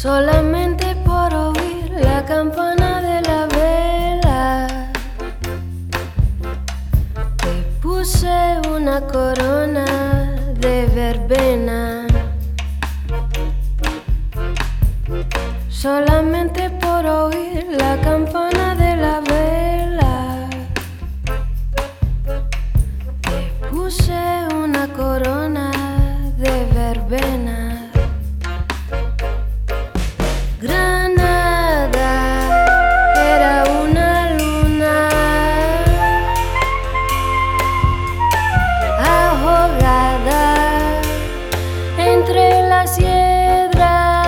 solamente por oír la campana de la vela. Te puse una corona de verbena, solamente por oír la campana de la vela. Te puse una corona de verbena. Granada era una luna ahogada entre las hiedras,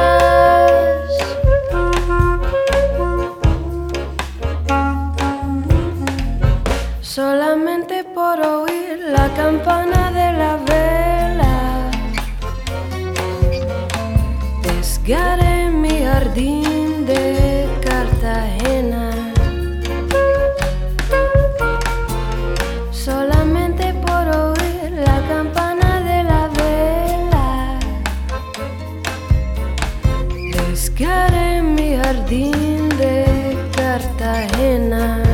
solamente por oír la campana de la vela. Desgarré mi jardín de Cartagena, solamente por oír la campana de la vela. Desgarré mi jardín de Cartagena.